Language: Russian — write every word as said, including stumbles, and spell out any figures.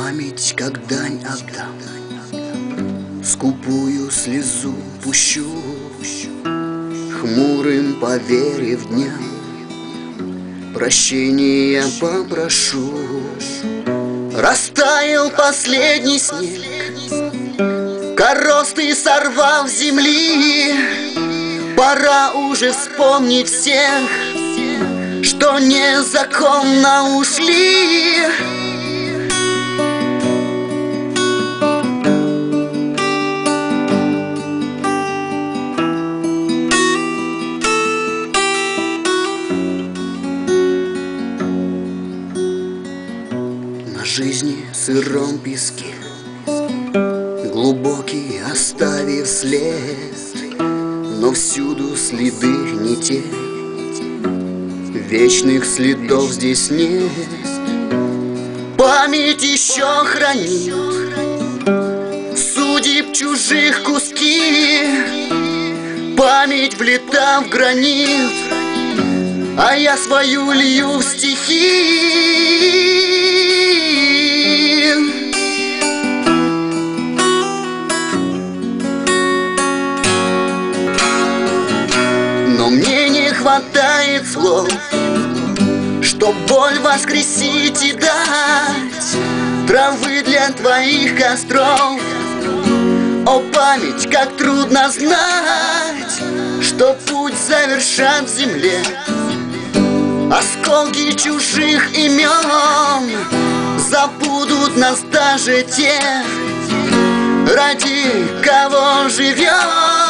память, как дань отдам, скупую слезу пущу, хмурым поверив дням, прощения попрошу. Растаял последний снег, коросты сорвав с земли. Пора уже вспомнить всех, что незаконно ушли. На жизни сыром песке, глубокий оставив след, но всюду следы не те, вечных следов здесь нет. Память еще хранит судеб чужих куски. Память влета в гранит, а я свою лью в стихи. Но мне не хватает слов, чтоб боль воскресить и дать травы для твоих костров. О, память, как трудно знать, что путь завершат в земле осколки чужих имен. Забудут нас даже те, ради кого живем.